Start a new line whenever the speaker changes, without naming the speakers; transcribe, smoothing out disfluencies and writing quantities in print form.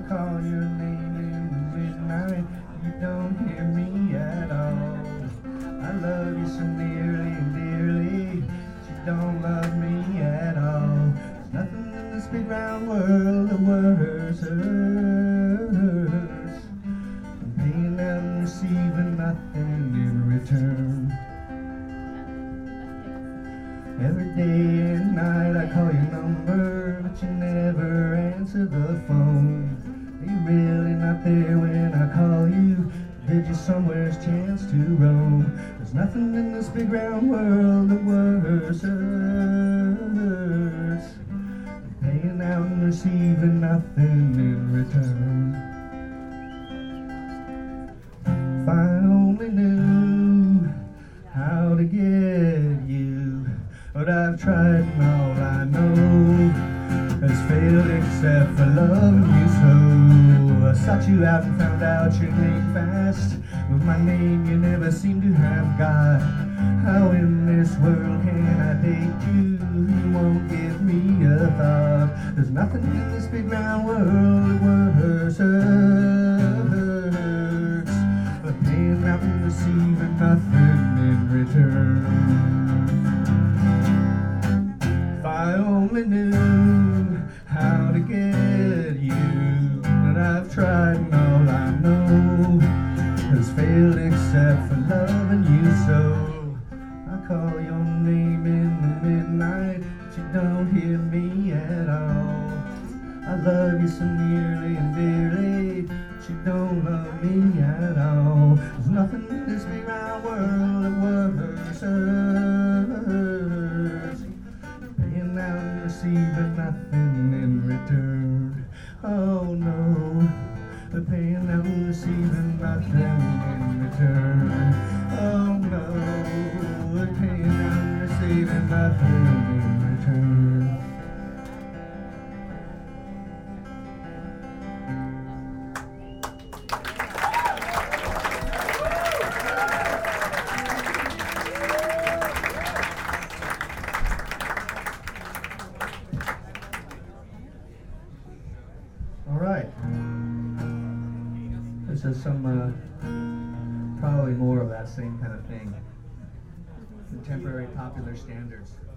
call your name in the midnight, you don't hear me at all. I love you so nearly and dearly, but you don't love me at all. There's nothing in this big round world that worse hurts than paying out and receiving nothing in return. Every day and night I call your number, but you never answer the phone. Are you really not there when I call you? Did you somewhere's chance to roam? There's nothing in this big round world that worse hurts than paying out and receiving nothing in return. If I only knew how to get you, but I've tried and all I know has failed except for loving you so. I sought you out and found out your name fast, but my name you never seem to have got. How in this world can I date you? You won't give me a thought. There's nothing in this big round world that worse hurts but paying out and receiving nothing in return. If I only knew how to get you, but I've tried and all I know has failed except for loving you so. I call your name in the midnight, but you don't hear me at all. I love you so nearly and dearly, but you don't love me at all. There's nothing in this big round world that worse hurts paying out and receiving nothing in return. Oh no, the paying out and receiving nothing in return. Oh no, the paying out and receiving nothing in return. All right. This is some probably more of that same kind of thing. Contemporary popular standards.